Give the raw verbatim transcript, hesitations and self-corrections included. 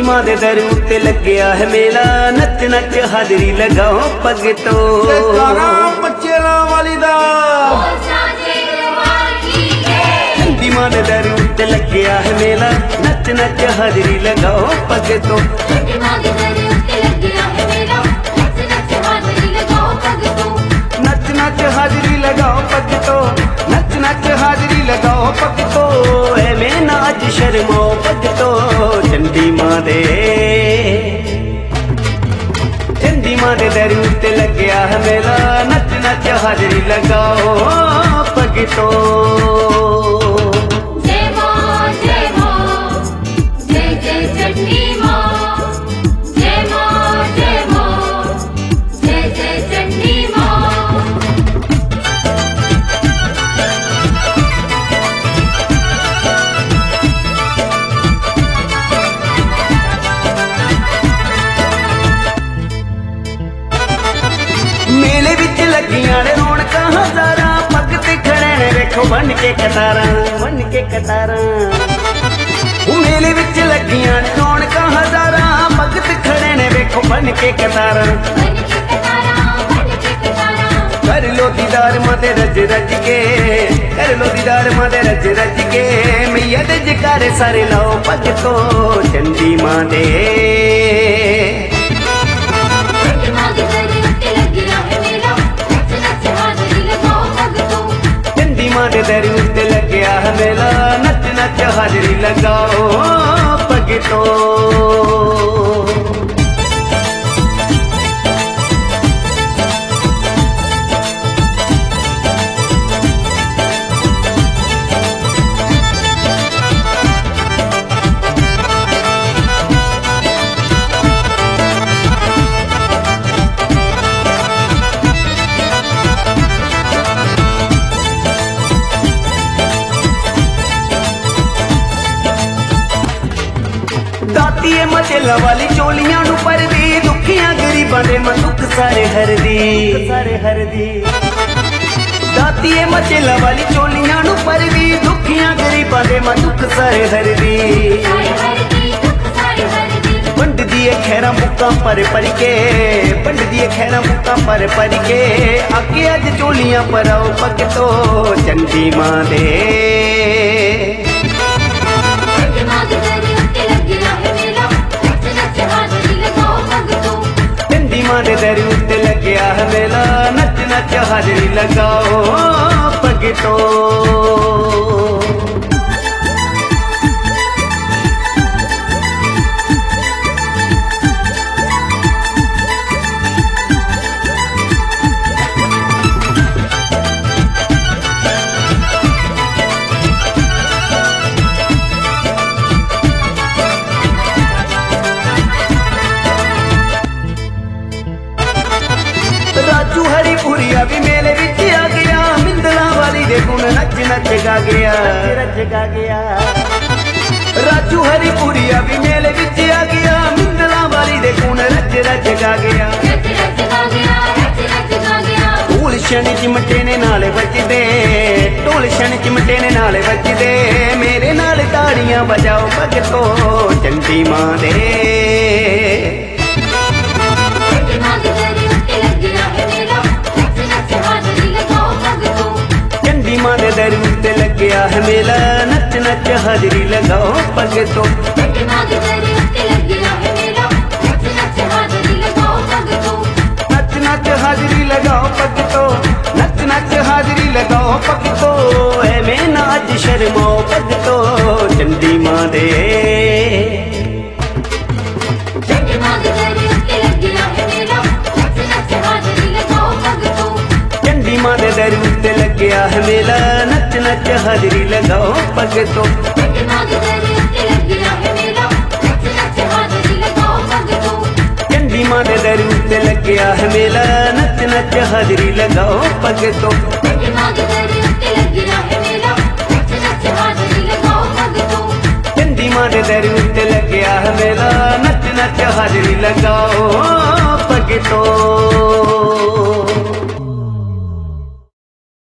मां दे दर उत्ते लग्या है मेला, नच नच हाजरी लगाओ पग तो। बच्चेला वाली दा चंदी मां दे दर उत्ते लग्या है मेला, नच नच हाजरी लगाओ पग तो। नच नच हाजरी लगाओ पग तो, नच नच हाजरी लगाओ पग तो। एवें ना अज शर्माओ पग तो। चंदी मां दे चंदी मां दे दर उत्ते लग्या है मेला, नच नच हाजरी लगाओ पग तो। मेले विच लगियां ने रौनकां हज़ारां, पग ते खड़े ने वेखो बन के कतारां, बन के कतारां। मेले विच लगियां ने रौनकां हज़ारां, पग ते खड़े ने वेखो बन के कतारां। कर लो दीदार मां दे रज रज के, कर लो दीदार मां दे रज रज के। मैया दे जकारे सारे लाओ पग तो। चंदी मां दे मां दे दर उत्ते लग्या है मेला, नच नच हाजरी लगाओ पग तो। दातिए मचेला वाली चोलियां नू परदी, दुखियां गरीबां दे मैं दुख सारे हरदी, सारे हरदी। दातिए मचेला वाली चोलियां नू परदी, दुखियां गरीबां दे मैं दुख सारे हरदी। पंड दिए खैरा मुक्कां पर पर के, पंड दिए खैरा मुक्कां पर पर के। आके अज चोलियां पर आओ पग तो। चंदी मां दे चंदी मां दे दर उत्ते लग्या है मेला, नच नच हाजरी लगाओ पग तो। राजू हरिपुरिया भी मेले विच आ गया, मिंदला वाली दे गुण नच नच गा गया, नच गा गया। राजू हरिपुरिया भी मेले विच आ गया, मिंदला वाली दे गुण नच नच गा गया। ढोल छन चिमटे ने नाल बजदे, ढोल छन चिमटे ने नाल बजदे। मेरे नाल ताड़ियां बजाओ पग तो। चंदी मां दे चंदी मां दे दर उत्ते लग्या है मेला, नच नच हाजरी लगाओ पग तो। नच नच हाजरी लगाओ पग तो, नच नच हाजरी लगाओ पग तो। एवें ना अज शर्माओ पग तो। चंदी मां दे चंदी मां दे दर उत्ते लग्या है मेला, नच नच हाजरी लगाओ पग तो। चंदी मां दे दर उत्ते लग्या है मेला, नच नच हाजरी लगाओ पग तो। चंदी मां दे दर उत्ते लग्या है मेला, नच नच हाजरी लगाओ पग तो।